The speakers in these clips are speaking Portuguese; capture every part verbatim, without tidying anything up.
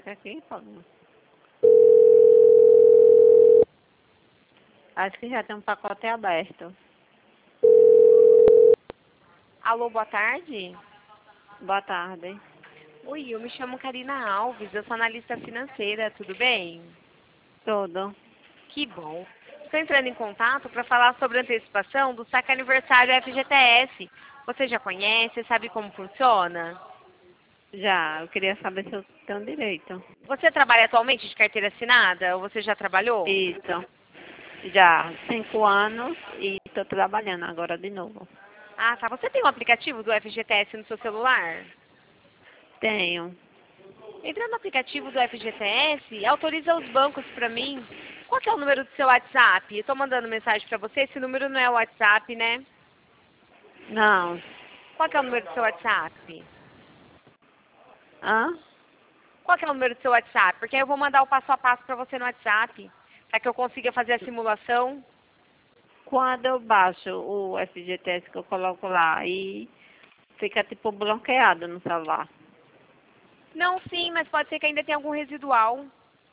pega aqui, pode. Acho que já tem um pacote aberto. Alô, boa tarde. Boa tarde. Oi, eu me chamo Karina Alves, eu sou analista financeira, tudo bem? Tudo. Que bom. Estou entrando em contato para falar sobre a antecipação do saque aniversário F G T S. Você já conhece, sabe como funciona? Já, eu queria saber se eu tenho direito. Você trabalha atualmente de carteira assinada ou você já trabalhou? Isso. Já, cinco anos e estou trabalhando agora de novo. Ah, tá. Você tem um aplicativo do F G T S no seu celular? Tenho. Entra no aplicativo do F G T S, autoriza os bancos para mim. Qual que é o número do seu WhatsApp? Eu estou mandando mensagem para você, esse número não é o WhatsApp, né? Não. Qual que é o número do seu WhatsApp? Hã? Qual que é o número do seu WhatsApp? Porque aí eu vou mandar o passo a passo para você no WhatsApp, para que eu consiga fazer a simulação. Quando eu baixo o F G T S que eu coloco lá e fica tipo bloqueado no celular. Não, sim, mas pode ser que ainda tenha algum residual.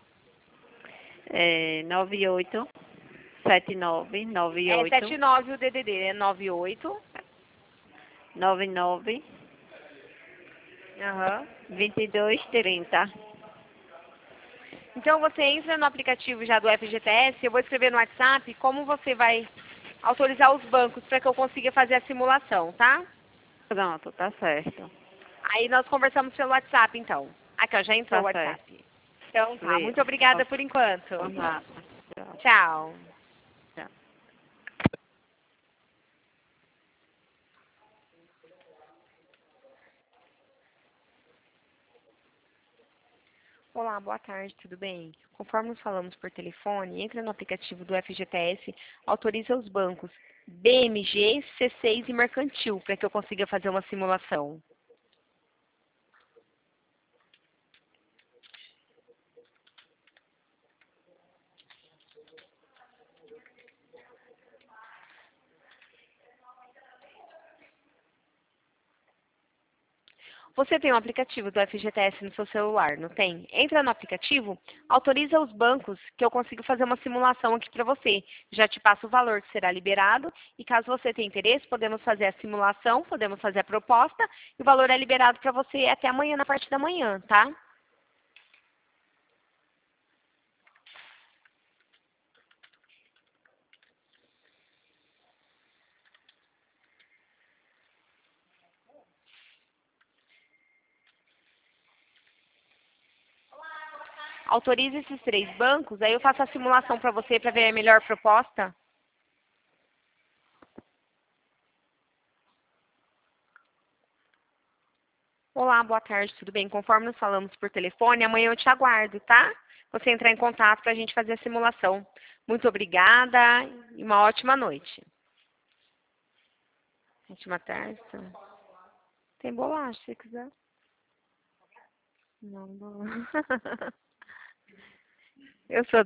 É nove oito sete nove nove É oito sete nove o D D D, é nove oito. nove nove Aham. vinte e dois trinta. Então você entra no aplicativo já do F G T S, eu vou escrever no WhatsApp como você vai autorizar os bancos para que eu consiga fazer a simulação, tá? Pronto, tá certo. Aí nós conversamos pelo WhatsApp, então. Aqui, ó, já entrou Tá o certo. WhatsApp. Então tá, Viu? muito obrigada por enquanto. Por nada. Tchau. Tchau. Tchau. Olá, boa tarde, tudo bem? Conforme nos falamos por telefone, entra no aplicativo do F G T S, autoriza os bancos B M G, C seis e Mercantil para que eu consiga fazer uma simulação. Você tem um aplicativo do F G T S no seu celular, não tem? Entra no aplicativo, autoriza os bancos que eu consigo fazer uma simulação aqui para você. Já te passo o valor que será liberado e caso você tenha interesse, podemos fazer a simulação, podemos fazer a proposta e o valor é liberado para você até amanhã, na parte da manhã, tá? Autorize esses três bancos, aí eu faço a simulação para você para ver a melhor proposta. Olá, boa tarde, tudo bem? Conforme nos falamos por telefone, amanhã eu te aguardo, tá? Você entrar em contato para a gente fazer a simulação. Muito obrigada e uma ótima noite. Ótima tarde. Tem bolacha, se quiser. Não, bolacha. Eu sou